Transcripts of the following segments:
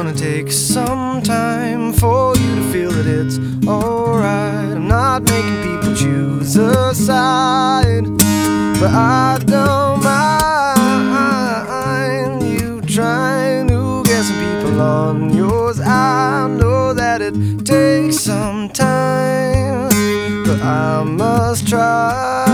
gonna take some time for you to feel that it's alright. I'm not making people choose a side, but I don't mind you trying to get some people on yours. I know that it takes some time, but I must try.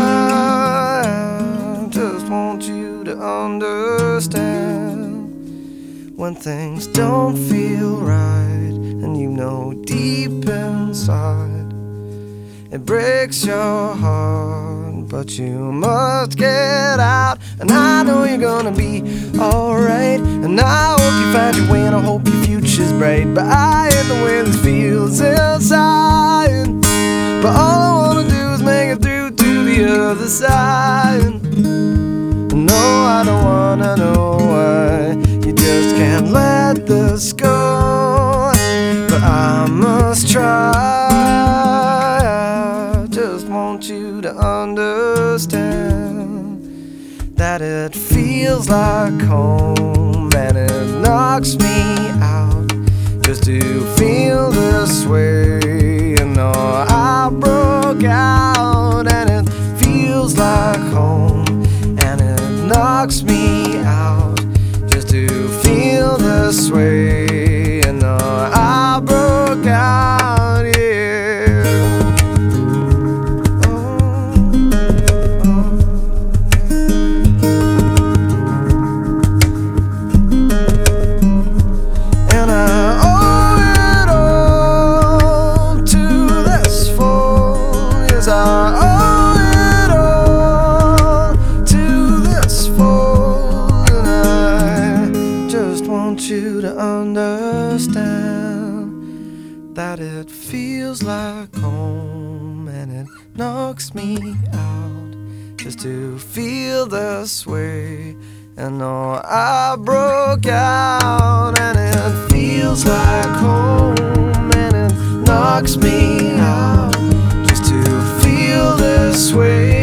Just want you to understand when things don't feel right, and you know deep inside it breaks your heart, but you must get out. And I know you're gonna be alright, and I hope you find your way, and I hope your future's bright. But I hate the way this feels inside, but all I wanna do is make it through to the other side. No, I don't wanna know why you just can't let this go, but I must try. I just want you to understand that it feels like home, and it knocks me out just to feel this way. You know I broke out, and it feels like home, and it knocks me out just to feel this way. You know I broke out, yeah. And I owe it all to this fool. Yes, I owe it all to this fool. And I just want you to understand that it feels like home, and it knocks me out just to feel this way. And no, I broke out, and it feels like home, and it knocks me out just to feel this way.